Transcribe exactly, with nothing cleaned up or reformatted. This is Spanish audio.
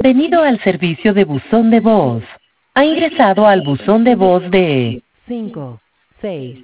Bienvenido al servicio de buzón de voz. Ha ingresado al buzón de voz de cinco, seis,